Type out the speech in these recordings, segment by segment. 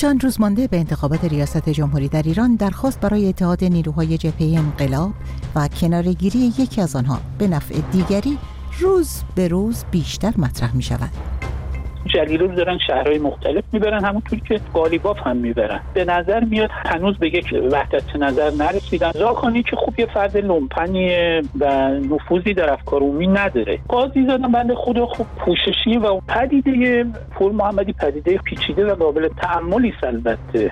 چند روز مانده به انتخابات ریاست جمهوری در ایران، درخواست برای اتحاد نیروهای جبهه انقلاب و کناره‌گیری یکی از آنها به نفع دیگری روز به روز بیشتر مطرح می شود. جلیلی رو دارن شهرهای مختلف میبرن، همونطور که قالیباف هم میبرن. به نظر میاد هنوز به یک وحدت نظر نرسیدن. زاکانی که خوب یه فرد لومپنیه و نفوذی در افکار عمومی نداره. قاضی زادن بنده خدا خوب پوششی و پدیده پور محمدی پدیده پیچیده و قابل تأملی است. البته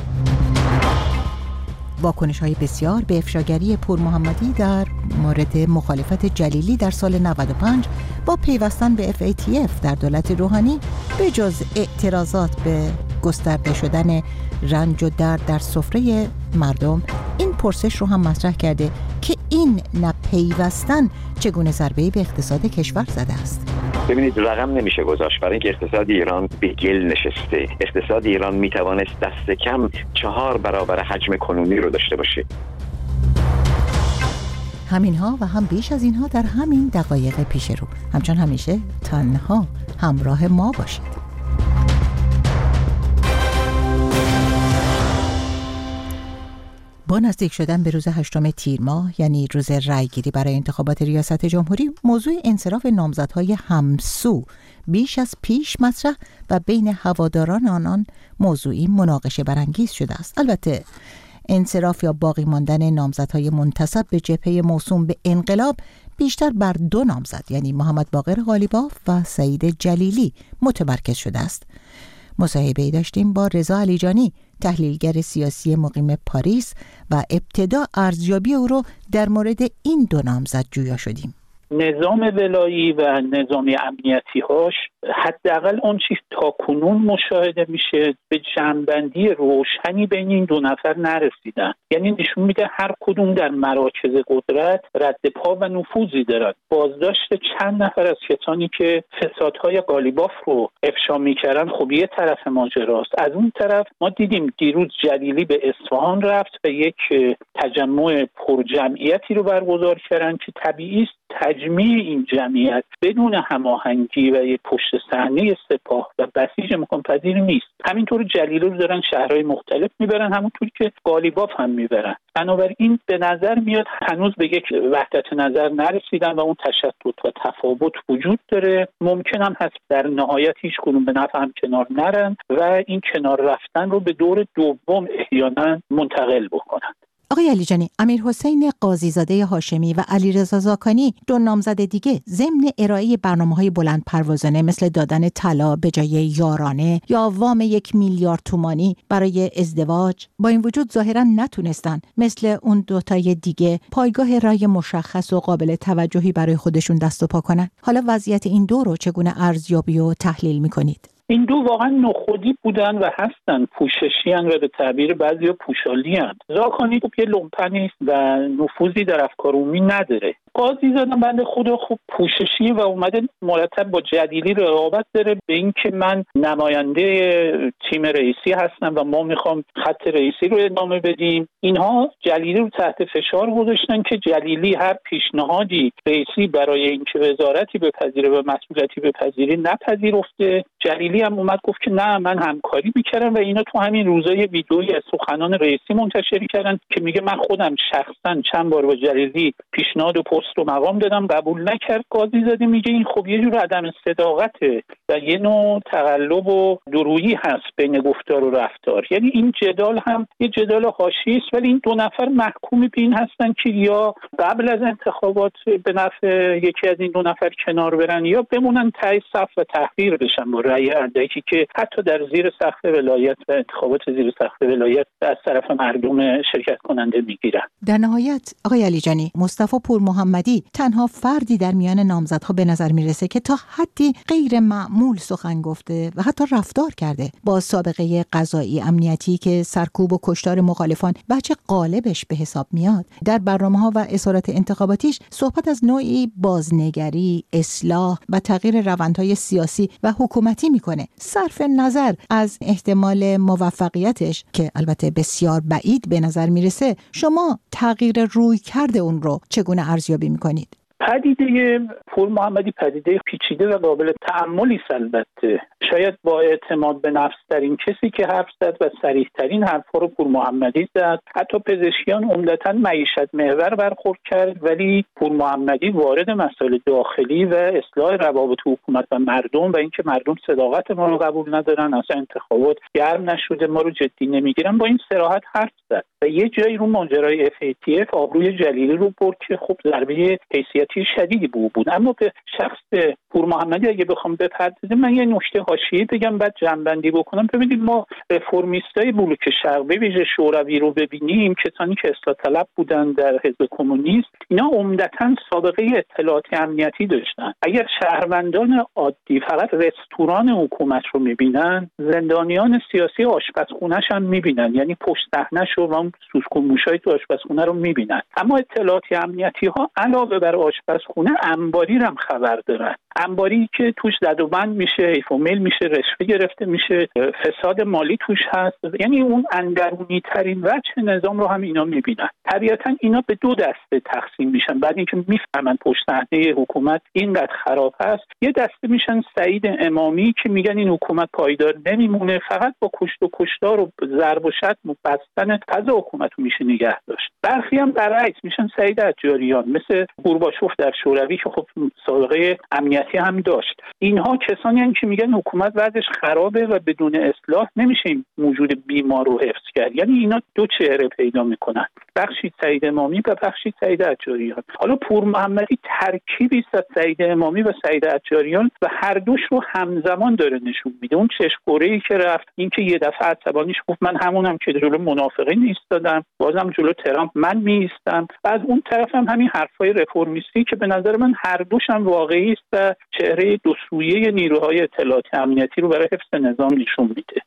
واکنش‌های بسیار به افشاگری پور محمدی در مورد مخالفت جلیلی در سال 95 با پیوستن به FATF در دولت روحانی، به جز اعتراضات به گسترده شدن رنج و درد در سفره مردم، این پرسش رو هم مطرح کرده که این نپیوستن چگونه ضربه‌ای به اقتصاد کشور زده است. ببینید، رقم نمیشه گذاشت برای اینکه اقتصاد ایران به گل نشسته. اقتصاد ایران میتوانست دست کم 4 برابر حجم کنونی رو داشته باشه. همینها و هم بیش از اینها در همین دقایق پیش رو. همچون همیشه تنها همراه ما باشید. با نزدیک شدن به روز 8 تیر ماه، یعنی روز رأیگیری برای انتخابات ریاست جمهوری، موضوع انصراف نامزدهای همسو بیش از پیش مطرح و بین هواداران آنان موضوعی مناقشه برانگیز شده است. البته انصراف یا باقی ماندن نامزدهای منتسب به جبهه موسوم به انقلاب بیشتر بر 2 نامزد، یعنی محمد باقر قالیباف و سعید جلیلی متمرکز شده است. مصاحبه‌ای داشتیم با رضا علیجانی، تحلیلگر سیاسی مقیم پاریس، و ابتدا ارزیابی او رو در مورد این 2 نامزد جویا شدیم. نظام ولایی و نظام امنیتی هاش حداقل اون چیز تا کنون مشاهده میشه به جنبندی روشنی بین این 2 نفر نرسیدن. یعنی نشون میده هر کدوم در مراکز قدرت رد پا و نفوذی دارن. بازداشت چند نفر از کسانی که فسادهای قالیباف رو افشا میکردن خب یه طرف ماجراست. از اون طرف ما دیدیم دیروز جلیلی به اصفهان رفت و یک تجمع پرجمعیتی رو برگزار کردن که طبیعی است تجمیع این جمعیت بدون هماهنگی و یک پشت صحنه سپاه و بسیج امکان پذیر نیست. همینطور جلیلی رو دارن شهرهای مختلف میبرن، همونطور که قالیباف هم میبرن. بنابراین به نظر میاد هنوز به یک وحدت نظر نرسیدن و اون تشتت و تفاوت وجود داره. ممکن هم هست در نهایت هیچ کنون به نفع هم کنار نرن و این کنار رفتن رو به دور دوم احیانا منتقل بکنن. آقای علیجانی، امیرحسین قاضیزاده هاشمی و علیرضا زاکانی 2 نامزد دیگه ضمن ارائه برنامه‌های بلند پروازانه مثل دادن طلا به جای یارانه یا وام 1 میلیارد تومانی برای ازدواج، با این وجود ظاهراً نتونستن مثل اون 2 تای دیگه پایگاه رای مشخص و قابل توجهی برای خودشون دست و پا کنن. حالا وضعیت این 2 رو چگونه ارزیابی و تحلیل می‌کنید؟ این 2 واقعا نخودی بودن و هستن، پوششی هن و به تعبیر بعضیا پوشالی هن. زاکانی یه لومپنی است و نفوذی در افکار عمومی نداره. قاضی زادن بنده خدا خوب پوششی و اومده مرتب با جلیلی رقابت داره به این که من نماینده تیم رئیسی هستم و ما میخوام خط رئیسی رو ادامه بدیم. اینها جلیلی رو تحت فشار گذاشتن که جلیلی هر پیشنهادی رئیسی برای اینکه وزارتی بپذیره و مسئولیتی بپذیره نپذیرفته. جلیلی هم اومد گفت که نه من همکاری میکردم و اینا تو همین روزای ویدئویی از سخنان رئیسی منتشر کردن که میگه من خودم شخصا چند بار با جلیلی پیشنهاد و پست و مقام دادم قبول نکرد. قاضی زاده میگه این خب یه جور عدم صداقته و یه نوع تقلب و دورویی هست بین گفتار و رفتار. یعنی این جدال هم یه جدال حاشیه‌ای است، ولی این 2 نفر محکوم به این هستن که یا قبل از انتخابات به نفع یکی از این 2 نفر کنار برن یا بمونن ته صف و تحقیر بشن با رأی اردکی که حتی در زیر سقف ولایت و انتخابات زیر سقف ولایت از طرف مردم شرکت کننده میگیرن. در نهایت آقای علیجانی، مصطفی پور محمدی تنها فردی در میان نامزدها به نظر میرسه که تا حدی غیر معمول سخن گفته و حتی رفتار کرده. با سابقه قضایی امنیتی که سرکوب و کشتار مخالفان بچه غالبش به حساب میاد، در برنامه‌ها و اظهارات انتخاباتیش صحبت از نوعی بازنگری، اصلاح و تغییر روندهای سیاسی و حکومتی میکنه. صرف نظر از احتمال موفقیتش که البته بسیار بعید به نظر میرسه، شما تغییر روی کرده اون رو چگونه ارزیابی میکنید؟ پدیده پور محمدی پدیده پیچیده و قابل تأملی است. البته شاید با اعتماد به نفس ترین کسی که حرف زد و صریح ترین حرفا رو پور محمدی زد. حتی پزشکیان عمدتاً معیشت محور برخورد کرد، ولی پور محمدی وارد مسائل داخلی و اصلاح روابط حکومت و مردم و اینکه مردم صداقت ما رو قبول ندارن، اصلا انتخابات گرم نشده، ما رو جدی نمیگیرن، با این صراحت حرف زد و یه جایی رو ماجرای FATF آبروی جلیلی رو برد که خب ضربه حیثیتی شدیدی بود. اما به شخص پور محمدی اگه بخوام بپردازم، من یه نکته حاشیه‌ای بگم بعد جنبندی بکنم. ببینید ما رفرمیستای بلوک شرق به ویژه شوروی رو ببینیم، کسانی که اصلاح طلب بودن در حزب کمونیست، اینا عمدتاً سابقه اطلاعاتی امنیتی داشتن. اگر شهروندان عادی فقط رستوران حکومت رو میبینن، زندانیان سیاسی آشپزخونه‌ش هم میبینن، یعنی پشت صحنه‌ش و اون سوسک و موشای تو آشپزخونه رو میبینن. اما اطلاعاتی امنیتی ها علاوه بر آشپزخونه انباری رو هم خبر دارن. انباری که توش زد و بند میشه، حیف و میل میشه، رشوه گرفته میشه، فساد مالی توش هست. یعنی اون اندرونی ترین وجه نظام رو هم اینا میبینن. طبیعتا اینا به دو دسته تقسیم میشن. بعد اینکه میفهمن پشت صحنه حکومت اینقدر خراب هست، یه دسته میشن سعید امامی که میگن این حکومت پایدار نمیمونه، فقط با کشت و کشتار و ضرب و شتم و بستن فضا حکومت رو میشه نگه داشت. برخی هم برعکس میشن سعید عجاریان، مثل گورباچوف در شوروی که خب سابقه امنیتی هم داشت. اینها کسانی هستند که میگن حکومت وضعش خرابه و بدون اصلاح نمیشه این موجود بیمار رو حفظ کرد. یعنی اینا دو چهره پیدا میکنن، بخشی سعید امامی و بخشی سعید عجاریان. حالا پور محمدی ترکیبی است از سعید امامی و سعید عجاریان و هر دوش رو همزمان داره نشون میده. اون چشم‌خوره‌ای که رفت، اینکه یه دفعه عصبانیش گفت من همونم که جلو منافقین ایستادم، بازم جلو ترامپ من میایستم. و از اون طرف هم همین حرفای رفرمیستی که به نظر من هر دوش هم واقعی است و چهره دو سویه نیروهای اطلاعاتی امنیتی رو برای حفظ نظام نشون میده.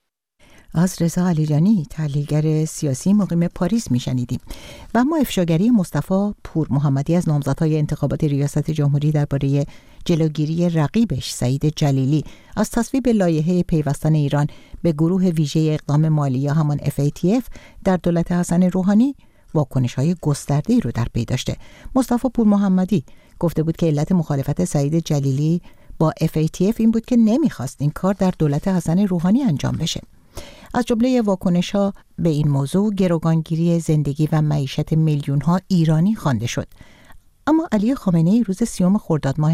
از رضا علیجانی، تحلیلگر سیاسی مقیم پاریس میشنیدیم. و اما افشاگری مصطفی پور محمدی از نامزدهای انتخابات ریاست جمهوری درباره جلوگیری رقیبش سعید جلیلی از تصویب لایحه پیوستن ایران به گروه ویژه اقدام مالی یا همان FATF در دولت حسن روحانی واکنش‌های گسترده‌ای رو در پی داشته. مصطفی پور محمدی گفته بود که علت مخالفت سعید جلیلی با FATF این بود که نمیخواست این کار در دولت حسن روحانی انجام بشه. از جمله واکنش‌ها به این موضوع گروگانگیری زندگی و معیشت میلیون‌ها ایرانی خوانده شد. اما علی خامنه‌ای روز 30 خرداد ماه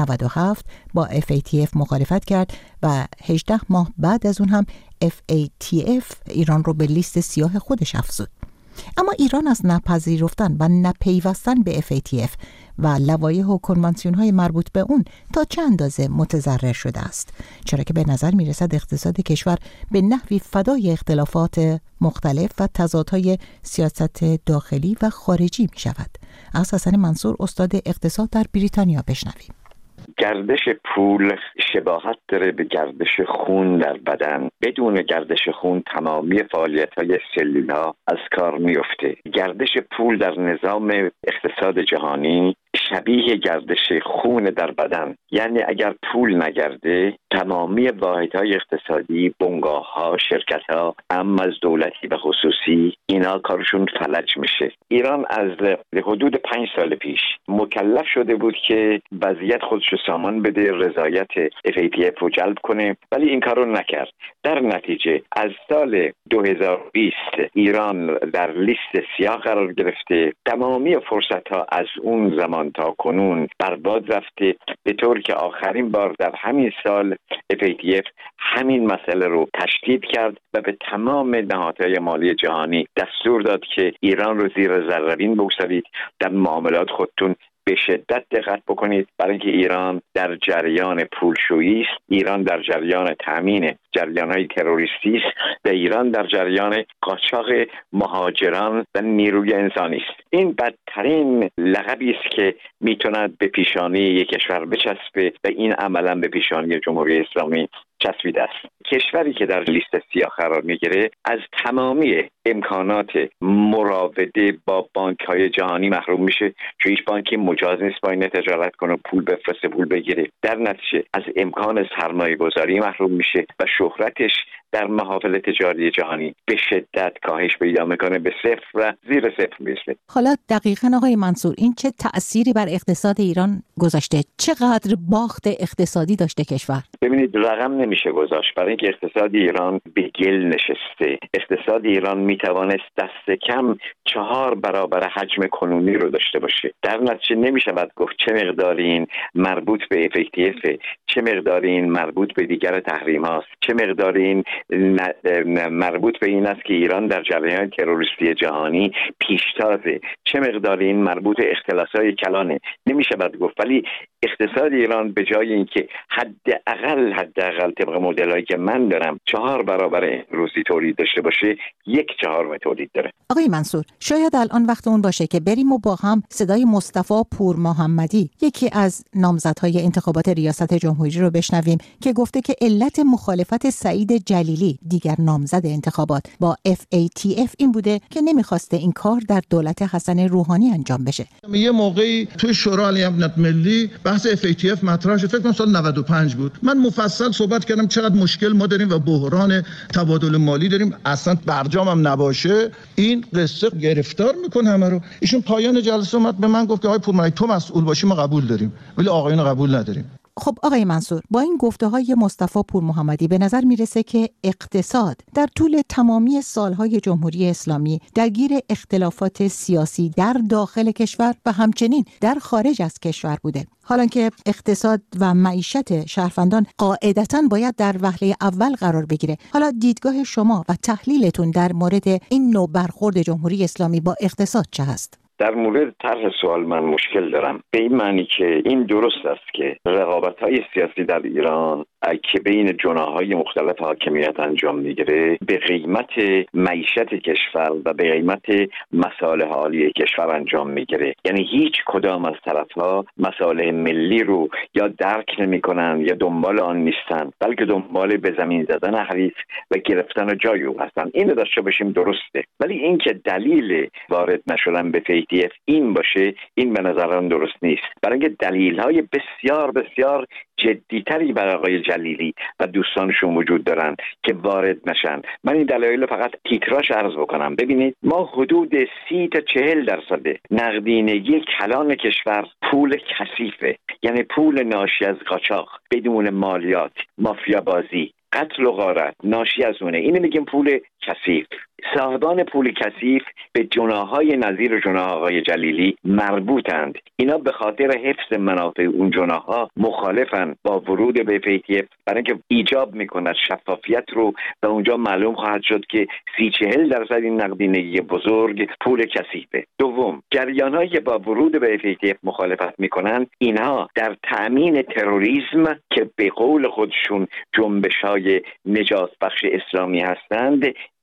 97 با FATF مخالفت کرد و 18 ماه بعد از اون هم FATF ایران رو به لیست سیاه خودش افزود. اما ایران از نپذیرفتن و نپیوستن به FATF و لوایح و کنوانسیون‌های مربوط به اون تا چه اندازه متضرر شده است، چرا که به نظر می‌رسد اقتصاد کشور به نحوی فدای اختلافات مختلف و تضادهای سیاست داخلی و خارجی می‌شود. از حسن منصور، استاد اقتصاد در بریتانیا، بشنویم. گردش پول شباهت داره به گردش خون در بدن. بدون گردش خون تمامی فعالیت‌های سلول‌ها از کار میفته. گردش پول در نظام اقتصاد جهانی شبیه گردش خون در بدن، یعنی اگر پول نگرده تمامی واحدهای اقتصادی، بنگاه‌ها، شرکت‌ها، اما از دولتی و خصوصی، اینا کارشون فلج میشه. ایران از حدود 5 سال پیش مکلف شده بود که وضعیت خودش رو سامان بده، رضایت FATF رو جلب کنه، ولی این کار رو نکرد. در نتیجه از سال 2020 ایران در لیست سیاه قرار گرفته. تمامی فرصت‌ها از اون زمان تا کنون برباد رفته، به طور که آخرین بار در همین سال FATF همین مسئله رو تشدید کرد و به تمام نهادهای مالی جهانی دستور داد که ایران رو زیر ذره‌بین بگذارید، در معاملات خودتون به شدت دقت بکنید، برای اینکه ایران در جریان پولشویی است، ایران در جریان تامین جریان‌های تروریستی است و ایران در جریان قاچاق مهاجران و نیروی انسانی است. این بدترین لقبی است که میتوند به پیشانی یک کشور بچسبه و این عملاً به پیشانی جمهوری اسلامی چسبیده است. کشوری که در لیست سیاه قرار میگیره از تمامی امکانات مراوده با بانک‌های جهانی محروم میشه، چون هیچ بانکی مجاز نیست با این تجارت کنه، پول بفرسته، پول بگیره. در نتیجه از امکان سرمایه گذاری محروم میشه و شهرتش در محافل تجاری جهانی به شدت کاهش پیدا میکنه، به صفر و زیر صفر میشه. حالا دقیقاً آقای منصور این چه تأثیری بر اقتصاد ایران گذاشته؟ چقدر باخت اقتصادی داشته کشور؟ ببینید رقم نمیشه گذاشت، برای اینکه اقتصاد ایران به گل نشسته. اقتصاد ایران میتوانست دست کم 4 برابر حجم کنونی رو داشته باشه. در نتیجه نمیشود گفت چه مقداری این مربوط به FATF، چه مقداری این مربوط به دیگر تحریم هاست، چه مقداری این مربوط به این است که ایران در جریان تروریستی جهانی پیشتازه، چه مقداری این مربوط به اختلاس‌های کلانه. نمیشود گفت، ولی اقتصاد ایران به جای اینکه حداقل طبق مدل‌هایی که من دارم 4 برابر امروزی تولید داشته باشه، 1/4 تولید داره. آقای منصور شاید الان وقت اون باشه که بریم و با هم صدای مصطفی پورمحمدی، یکی از نامزدهای انتخابات ریاست جمهوری رو بشنویم که گفته که علت مخالفت سعید جلیلی، دیگر نامزد انتخابات، با FATF این بوده که نمیخواسته این کار در دولت حسن روحانی انجام بشه. یه موقعی توی شورای امنیت ملی بحث FATF مطرح شد، فکر کنم سال 95 بود. من مفصل صحبت کردم چقدر مشکل ما داریم و بحران تبادل مالی داریم، اصلا برجامم نباشه این قصه گرفتار میکنه همه رو. ایشون پایان جلسه اومد به من گفت که آقای پورمحمدی تو مسئول باشی ما قبول داریم، ولی آقایون قبول نداریم. خب آقای منصور، با این گفته‌های مصطفی پورمحمدی به نظر میرسه که اقتصاد در طول تمامی سالهای جمهوری اسلامی درگیر اختلافات سیاسی در داخل کشور و همچنین در خارج از کشور بوده. حالا که اقتصاد و معیشت شهروندان قاعدتاً باید در وهله اول قرار بگیره، حالا دیدگاه شما و تحلیلتون در مورد این نوع برخورد جمهوری اسلامی با اقتصاد چه هست؟ در مورد طرح سوال من مشکل دارم، به این معنی که این درست است که رقابت‌های سیاسی در ایران که بین جناح‌های مختلف حاکمیت انجام میگیره به قیمت معیشت کشور و به قیمت مصالح عالی کشور انجام میگیره. یعنی هیچ کدام از طرف‌ها مصالح ملی رو یا درک نمی‌کنن یا دنبال آن نیستن، بلکه دنبال به زمین زدن حریف و گرفتن جای او هستن. اینو داشته باشیم درسته، ولی این که دلیل وارد نشدن به FATF این باشه، این به نظرم درست نیست. برای اینکه دلیل‌های بسیار بسیار جدی‌تری برای آقای جلیلی و دوستانشون وجود دارن که وارد نشن. من این دلایل فقط تیتراژ عرض بکنم. ببینید ما حدود 30 تا 40% نقدینگی کلان کشور پول کثیفه، یعنی پول ناشی از قاچاق بدون مالیات، مافیا بازی، قتل و غارت ناشی از اونه. اینو میگیم پول کثیف. صاحبان پول کثیف به جناح‌های نظیر جناح آقای جلیلی مربوطند. اینا به خاطر حفظ منافع اون جناح‌ها مخالفن با ورود به FATF، برای اینکه ایجاب میکند شفافیت رو و اونجا معلوم خواهد شد که 30-40% این نقدینگی بزرگ پول کثیفه. دوم، جریان‌هایی که با ورود به FATF مخالفت میکنن، اینها در تأمین تروریسم که به قول خودشون جنبش‌های نجات بخش اسلامی هستند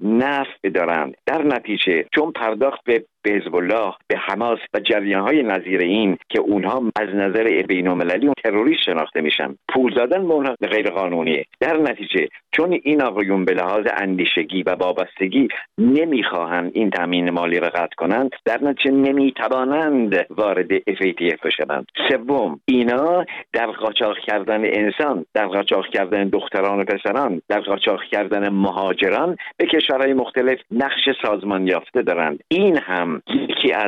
نفع دارند. در نتیجه چون پرداخت به حزب الله، به حماس و جریان‌های نظیر این که اونها از نظر بین‌المللی تروریست شناخته میشن، پول دادن به اونها غیر قانونیه. در نتیجه چون این آقایون به لحاظ اندیشگی و وابستگی نمیخواهند این تامین مالی را قطع کنند، در نتیجه نمیتوانند وارد FATF بشوند. سوم، اینا در قاچاق کردن انسان، در قاچاق کردن دختران و پسران، در قاچاق کردن مهاجران به کشورهای مختلف نقش سازمان یافته دارند. این هم یکی از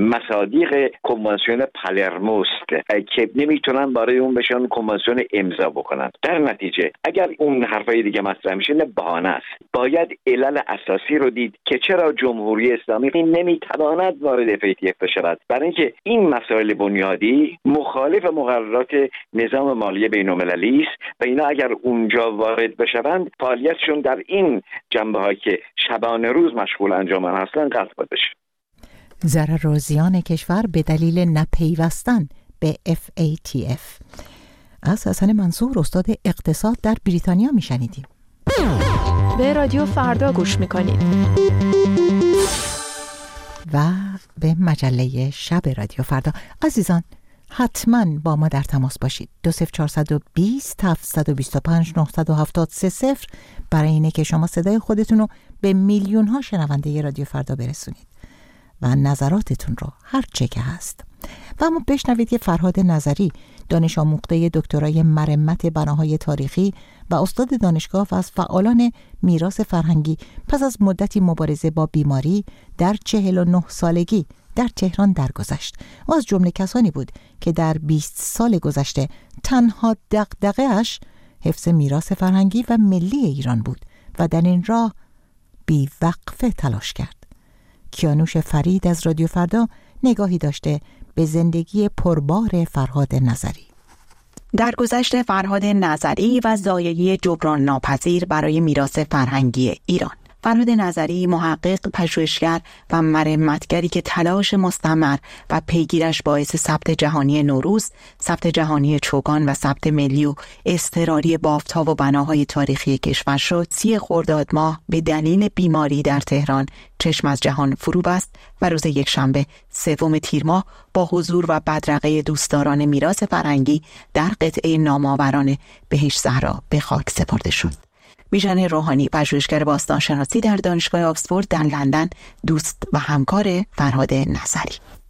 مصادیق کنوانسیون پالرموست که نمیتونن برای اون بشن کنوانسیون امضا بکنن. در نتیجه اگر اون حرفای دیگه مطرح میشه نه بهانه است. باید علل اساسی رو دید که چرا جمهوری اسلامی نمیتواند وارد FATF بشود، برای اینکه این مسائل بنیادی مخالف مقررات نظام مالی بین‌المللی است و اینا اگر اونجا وارد بشوند فعالیتشون در این جنبه‌هایی که شبانه روز مشغول انجام هستن قطع بشه. ضرر و زیان کشور به دلیل نپیوستن به FATF. از حسن منصور، استاد اقتصاد در بریتانیا میشنیدیم. به رادیو فردا گوش میکنید و به مجله شب رادیو فردا. عزیزان حتما با ما در تماس باشید. 20420 725 970 برای اینه که شما صدای خودتون رو به میلیون ها شنونده رادیو فردا برسونید و نظراتتون رو هر چه که هست. و اما بشنوید که فرهاد نظری، دانش آموخته دکترای مرمت بناهای تاریخی و استاد دانشگاه و از فعالان میراث فرهنگی، پس از مدتی مبارزه با بیماری در 49 سالگی در تهران درگذشت. او از جمله کسانی بود که در 20 سال گذشته تنها دغدغه‌اش حفظ میراث فرهنگی و ملی ایران بود و در این راه بی وقفه تلاش کرد. کیانوش فرید از رادیو فردا نگاهی داشته به زندگی پربار فرهاد نظری. درگذشت فرهاد نظری و ضایعه جبران ناپذیر برای میراث فرهنگی ایران. فرهاد نظری، محقق، پژوهشگر و مرمتگری که تلاش مستمر و پیگیرش باعث ثبت جهانی نوروز، ثبت جهانی چوگان و ثبت ملی و اضطراری بافت‌ها و بناهای تاریخی کشور شد، 30 خرداد ماه به دلیل بیماری در تهران چشم از جهان فرو بست و روز یکشنبه 3 تیر ماه با حضور و بدرقه دوستداران میراث فرهنگی در قطعه نامآوران بهشت زهرا به خاک سپرده شد. بیژن روحانی، پژوهشگر باستانشناسی در دانشگاه آکسفورد در لندن، دوست و همکار فرهاد نظری.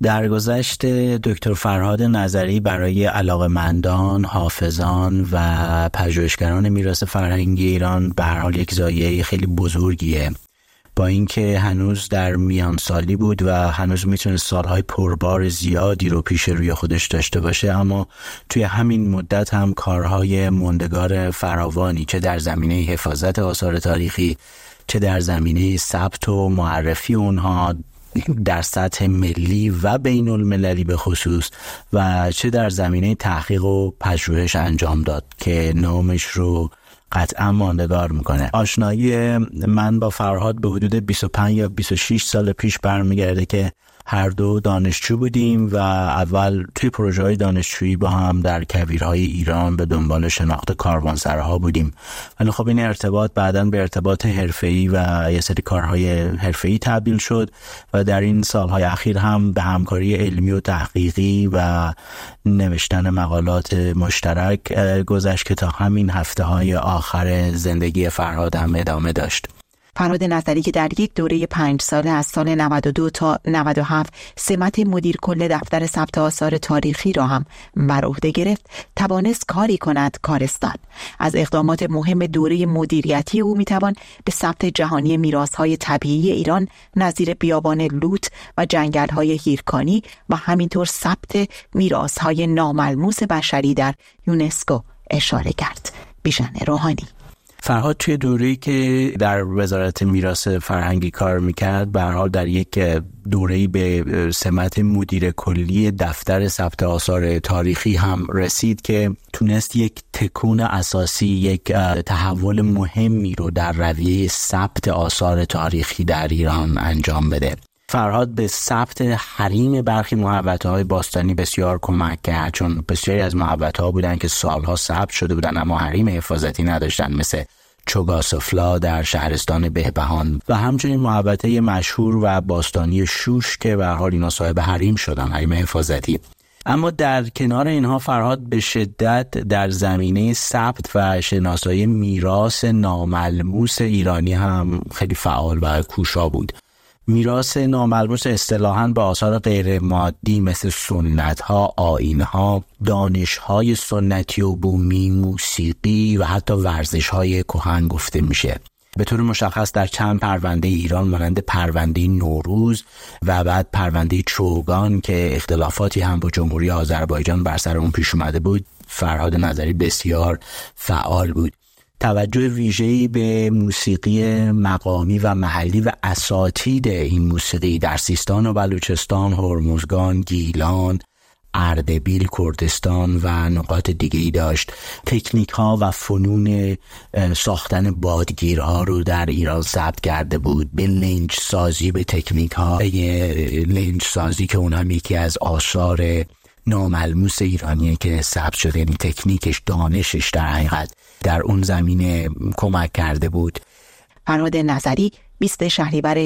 درگذشت دکتر فرهاد نظری برای علاقه‌مندان، حافظان و پژوهشگران میراث فرهنگی ایران به هر حال یک ضایعه خیلی بزرگیه. با اینکه هنوز در میان سالی بود و هنوز میتونه سالهای پربار زیادی رو پیش روی خودش داشته باشه، اما توی همین مدت هم کارهای موندگار فراوانی، چه در زمینه حفاظت آثار تاریخی، چه در زمینه ثبت و معرفی اونها در سطح ملی و بین المللی به خصوص، و چه در زمینه تحقیق و پژوهش انجام داد که نامش رو قطعا ماندگار میکنه. آشنایی من با فرهاد به حدود 25 یا 26 سال پیش برمیگرده که هر دو دانشجو بودیم و اول توی پروژه‌های دانشجویی با هم در کویرهای ایران به دنبال شناخت کاروانسراها بودیم. ولی خب این ارتباط بعداً به ارتباط حرفه‌ای و یه سری کارهای حرفه‌ای تبدیل شد و در این سالهای اخیر هم به همکاری علمی و تحقیقی و نوشتن مقالات مشترک گذشت که تا همین هفته‌های آخر زندگی فرهاد هم ادامه داشت. فرهاد نظری که در یک دوره 5 ساله از سال 92 تا 97 سمت مدیر کل دفتر ثبت آثار تاریخی را هم بر عهده گرفت، توانست کاری کند کارستان. از اقدامات مهم دوره مدیریتی او میتوان به ثبت جهانی میراث‌های طبیعی ایران نظیر بیابان لوت و جنگل‌های هیرکانی و همینطور ثبت میراث‌های ناملموس بشری در یونسکو اشاره کرد. بیژن روحانی. فرهاد توی دوره‌ای که در وزارت میراث فرهنگی کار میکرد، به هر حال در یک دوره‌ای به سمت مدیر کلی دفتر ثبت آثار تاریخی هم رسید که تونست یک تکون اساسی، یک تحول مهمی رو در رویه ثبت آثار تاریخی در ایران انجام بده. فرهاد به ثبت حریم برخی محوطه‌های باستانی بسیار کمک کرد، چون بسیاری از محوطه‌ها بودن که سالها ثبت شده بودن اما حریم حفاظتی نداشتن، مثل چوگاسفلا در شهرستان بهبهان و همچنین محوطه مشهور و باستانی شوش که به هر حال اینا صاحب حریم شدن، حریم حفاظتی. اما در کنار اینها فرهاد به شدت در زمینه ثبت و شناسایی میراث ناملموس ایرانی هم خیلی فعال و کوشا بود. میراث ناملموس اصطلاحاً به آثار غیر مادی مثل سنت‌ها، آیین‌ها، دانش‌های سنتی و بومی، موسیقی و حتی ورزش‌های کهن گفته میشه. به طور مشخص در چند پرونده ایران مانند پرونده نوروز و بعد پرونده چوگان که اختلافاتی هم با جمهوری آذربایجان بر سر اون پیش اومده بود، فرهاد نظری بسیار فعال بود. توجه ویژه‌ای به موسیقی مقامی و محلی و اساتید این موسیقی در سیستان و بلوچستان، هرمزگان، گیلان، اردبیل، کردستان و نقاط دیگه‌ای داشت. تکنیک‌ها و فنون ساختن بادگیرها رو در ایران ثبت کرده بود، به لنج سازی، به تکنیک‌های لنج سازی که اونها یکی از آثار ناملموس ایرانیه که ثبت شده، یعنی تکنیکش، دانشش در حقیقت در اون زمینه کمک کرده بود. فرهاد نظری 20 شهریور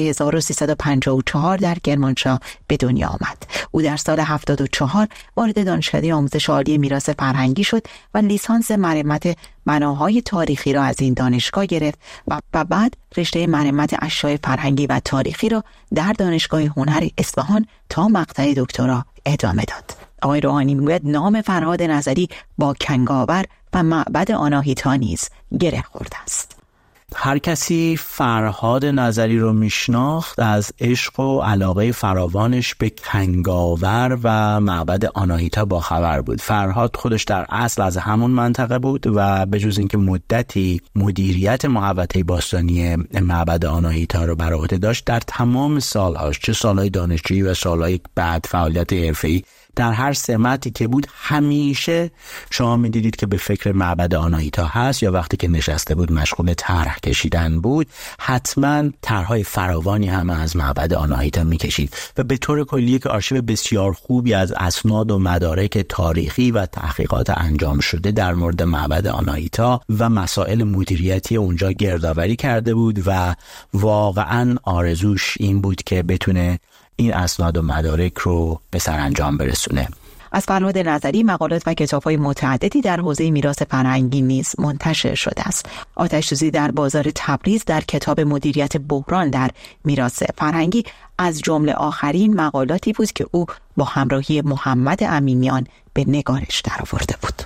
1354 در کرمانشاه به دنیا آمد. او در سال 74 وارد دانشکده آموزش عالی میراث فرهنگی شد و لیسانس مرمت بناهای تاریخی را از این دانشگاه گرفت و بعد رشته مرمت اشیاء فرهنگی و تاریخی را در دانشگاه هنر اصفهان تا مقطع دکترا ادامه داد. آقای روحانی میگوید نام فرهاد نظری با کنگاور و معبد آناهیتا نیز گره خورده است. هر کسی فرهاد نظری رو میشناخت از عشق و علاقه فراوانش به کنگاور و معبد آناهیتا با خبر بود. فرهاد خودش در اصل از همون منطقه بود و به جز اینکه مدتی مدیریت محوطه باستانی معبد آناهیتا رو بر عهده داشت، در تمام سالهاش، چه سالهای دانشجویی و سالهای بعد فعالیت حرفه‌ای، در هر سمتی که بود همیشه شما می‌دیدید که به فکر معبد آناهیتا هست، یا وقتی که نشسته بود مشغول طرح کشیدن بود حتما طرح‌های فراوانی هم از معبد آناهیتا می‌کشید و به طور کلی که آرشیو بسیار خوبی از اسناد و مدارک تاریخی و تحقیقات انجام شده در مورد معبد آناهیتا و مسائل مدیریتی اونجا گردآوری کرده بود و واقعاً آرزوش این بود که بتونه این اسناد و مدارک رو به سرانجام برسونه. از فرهاد نظری مقالات و کتاب‌های متعددی در حوزه میراث فرهنگی نیز منتشر شده است. آتش‌سوزی در بازار تبریز در کتاب مدیریت بحران در میراث فرهنگی از جمله آخرین مقالاتی بود که او با همراهی محمد امینیان به نگارش درآورده بود.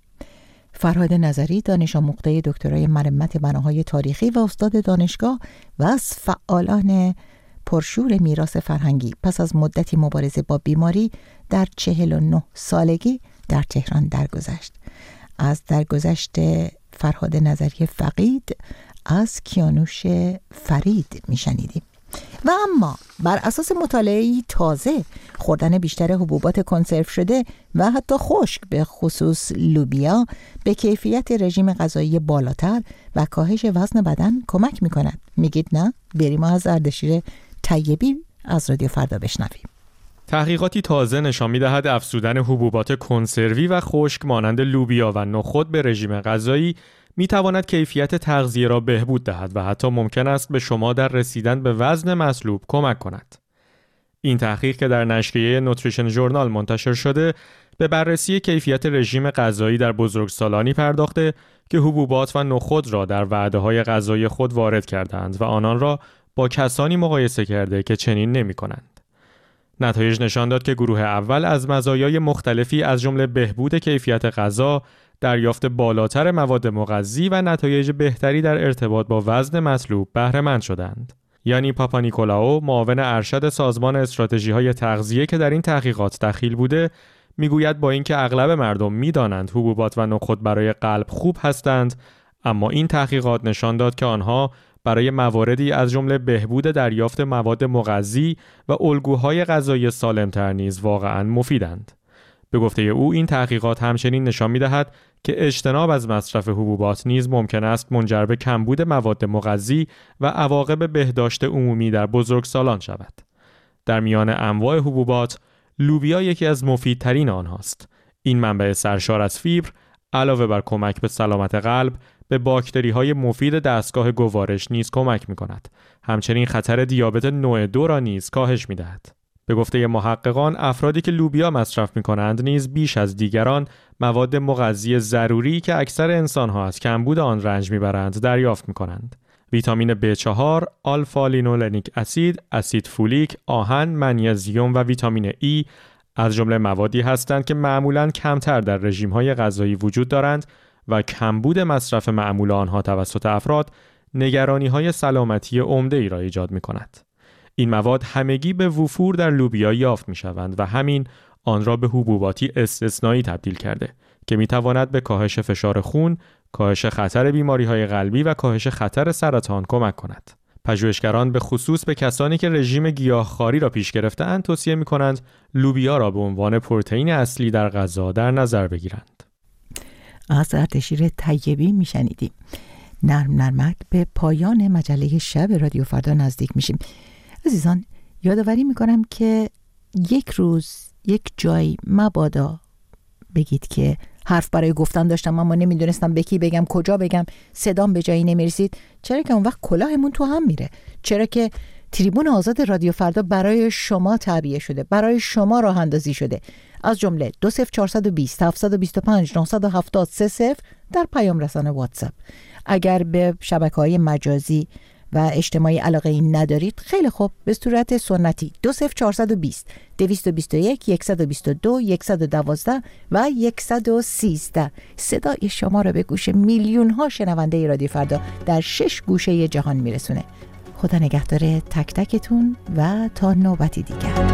فرهاد نظری دانش آموخته دکترای مرمت بناهای تاریخی و استاد دانشگاه و از فعالان پرشور میراث فرهنگی پس از مدتی مبارزه با بیماری در 49 سالگی در تهران درگذشت. از درگذشت فرهاد نظری فقید از کیانوش فرید میشنیدیم. و اما بر اساس مطالعه‌ای تازه خوردن بیشتر حبوبات کنسرو شده و حتی خشک به خصوص لوبیا به کیفیت رژیم غذایی بالاتر و کاهش وزن بدن کمک می‌کند. میگید نه؟ بریم از اردشیر طیبی از رادیو فردا بشنویم. تحقیقاتی تازه نشان می‌دهد افزودن حبوبات کنسروی و خشک مانند لوبیا و نخود به رژیم غذایی می‌تواند کیفیت تغذیه را بهبود دهد و حتی ممکن است به شما در رسیدن به وزن مطلوب کمک کند. این تحقیق که در نشریه نوتریشن ژورنال منتشر شده به بررسی کیفیت رژیم غذایی در بزرگسالانی پرداخته که حبوبات و نخود را در وعده‌های غذایی خود وارد کردند و آنان را با کسانی مقایسه کرده که چنین نمی‌کنند. نتایج نشان داد که گروه اول از مزایای مختلفی از جمله بهبود کیفیت غذا، دریافت بالاتر مواد مغذی و نتایج بهتری در ارتباط با وزن مطلوب بهره مند شدند. یعنی پاپانیکولاو، معاون ارشد سازمان استراتژی‌های تغذیه که در این تحقیقات دخیل بوده، میگوید با اینکه اغلب مردم می‌دانند حبوبات و نخود برای قلب خوب هستند، اما این تحقیقات نشان داد که آنها برای مواردی از جمله بهبود دریافت مواد مغذی و الگوهای غذایی سالم‌تر نیز واقعاً مفیدند. به گفته او این تحقیقات همچنین نشان می‌دهد که اجتناب از مصرف حبوبات نیز ممکن است منجر به کمبود مواد مغذی و عواقب بهداشت عمومی در بزرگسالان شود. در میان انواع حبوبات، لوبیا یکی از مفیدترین آنهاست. این منبع سرشار از فیبر علاوه بر کمک به سلامت قلب، به باکتری‌های مفید دستگاه گوارش نیز کمک می‌کند. همچنین خطر دیابت نوع 2 را نیز کاهش می‌دهد. به گفته محققان، افرادی که لوبیا مصرف می‌کنند نیز بیش از دیگران مواد مغذی ضروری که اکثر انسان‌ها از کمبود آن رنج می‌برند دریافت می‌کنند. ویتامین B4، آلفا لینولنیک اسید، اسید فولیک، آهن، منیزیم و ویتامین E از جمله موادی هستند که معمولاً کمتر در رژیم‌های غذایی وجود دارند و کمبود مصرف معمول آنها توسط افراد نگرانی‌های سلامتی عمده‌ای را ایجاد می‌کند. این مواد همگی به وفور در لوبیا یافت می‌شوند و همین آن را به حبوباتی استثنایی تبدیل کرده که می‌تواند به کاهش فشار خون، کاهش خطر بیماری‌های قلبی و کاهش خطر سرطان کمک کند. پژوهشگران به خصوص به کسانی که رژیم گیاهخواری را پیش گرفته‌اند توصیه می‌کنند لوبیا را به عنوان پروتئین اصلی در غذا در نظر بگیرند. از اردشیر طیبی میشنیدیم. نرم نرمک به پایان مجله شب رادیو فردا نزدیک میشیم. عزیزان، یادآوری میکنم که یک روز یک جای مبادا بگید که حرف برای گفتن داشتم اما نمیدونستم به کی بگم، کجا بگم، صدام به جایی نمیرسید. چرا که اون وقت کلاهمون تو هم میره. چرا که تریبون آزاد رادیو فردا برای شما تعبیه شده، برای شما راه اندازی شده. از جمله 20420 725 970 30 در پیام رسانه واتساپ. اگر به شبکه‌های مجازی و اجتماعی علاقه این ندارید، خیلی خوب به صورت سنتی 20420 221 122 112 و 113 صدای شما را به گوش میلیون ها شنونده رادیو فردا در 6 گوشه جهان میرسونه. خدا نگهدار تک تکتون و تا نوبتی دیگر.